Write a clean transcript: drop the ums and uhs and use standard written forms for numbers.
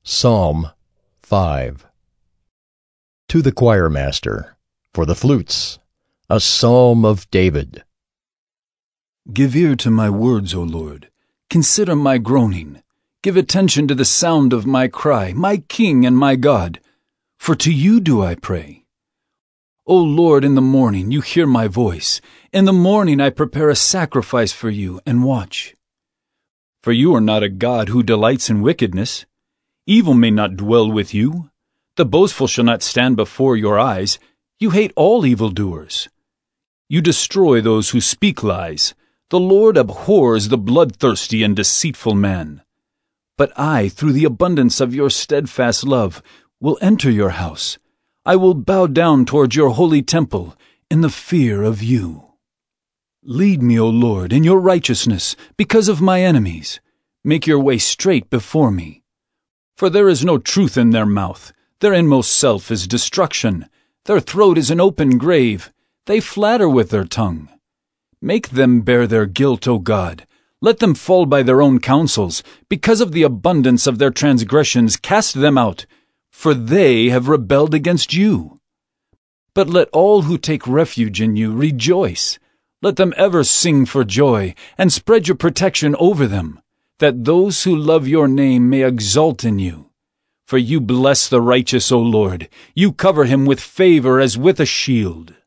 Psalm 5. To the choirmaster, for the flutes, a psalm of David. Give ear to my words, O Lord. Consider my groaning. Give attention to the sound of my cry, my King and my God. For to you do I pray. O Lord, in the morning you hear my voice. In the morning I prepare a sacrifice for you and watch. For you are not a God who delights in wickedness. Evil may not dwell with you. The boastful shall not stand before your eyes. You hate all evildoers. You destroy those who speak lies. The Lord abhors the bloodthirsty and deceitful man. But I, through the abundance of your steadfast love, will enter your house. I will bow down toward your holy temple in the fear of you. Lead me, O Lord, in your righteousness because of my enemies. Make your way straight before me. For there is no truth in their mouth. Their inmost self is destruction. Their throat is an open grave. They flatter with their tongue. Make them bear their guilt, O God. Let them fall by their own counsels. Because of the abundance of their transgressions, cast them out, for they have rebelled against you. But let all who take refuge in you rejoice. Let them ever sing for joy, and spread your protection over them, that those who love your name may exult in you. For you bless the righteous, O Lord. You cover him with favor as with a shield.